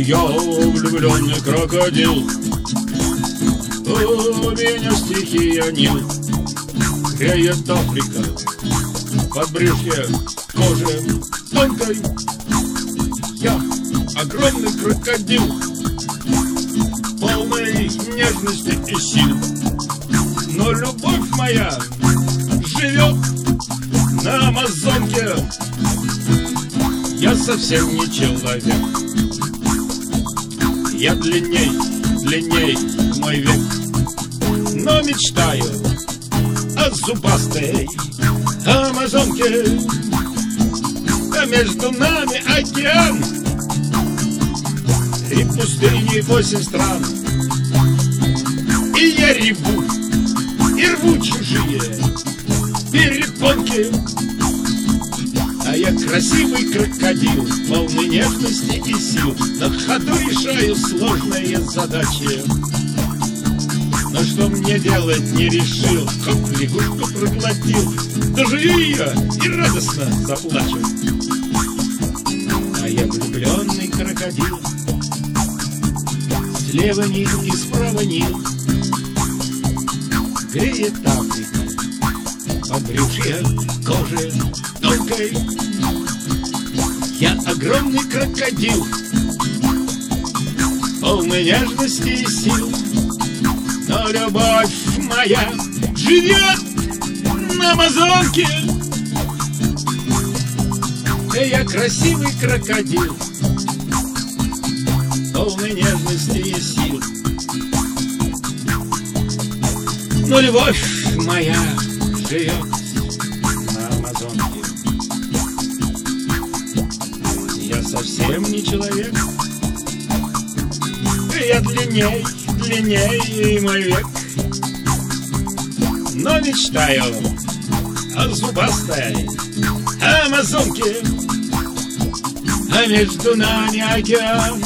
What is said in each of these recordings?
Я влюбленный крокодил, у меня стихия Нил. Греет Африка, подбрюшье кожи тонкой. Я огромный крокодил, полный нежности и сил. Но любовь моя живет на Амазонке. Я совсем не человек. Я длинней мой век. Но мечтаю о зубастой Амазонке. А между нами океан, 3 пустыни, 8 стран. И я реву, и рву чужие перепонки. А я красивый крокодил, полный нежности и сил. На ходу решаю сложные задачи. Но что мне делать не решил. Хоп, лягушку проглотил. Дожую ее и радостно заплачу. А я влюбленный крокодил. Слева Нил и справа Нил. Греет Африка, подбрюшье кожи тонкой. Я огромный крокодил, полный нежности и сил. Но любовь моя живет на Амазонке. И я красивый крокодил, полный нежности и сил. Но любовь моя живет на Амазонке. Я совсем не человек. Я длинней мой век. Но мечтаю о зубастой Амазонке. А между нами океан,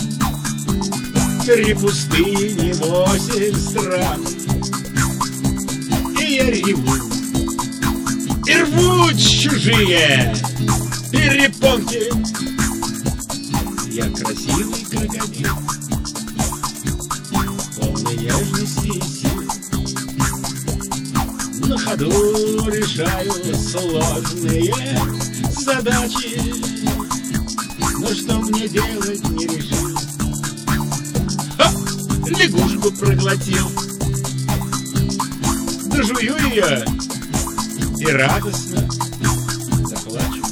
3 пустыни, 8 стран. И я реву, и рву чужие перепонки. Я красивый крокодил, полный нежности и сил. На ходу решаю сложные задачи. Но что мне делать не решил. Лягушку проглотил. Дожую ее и радостно заплачу.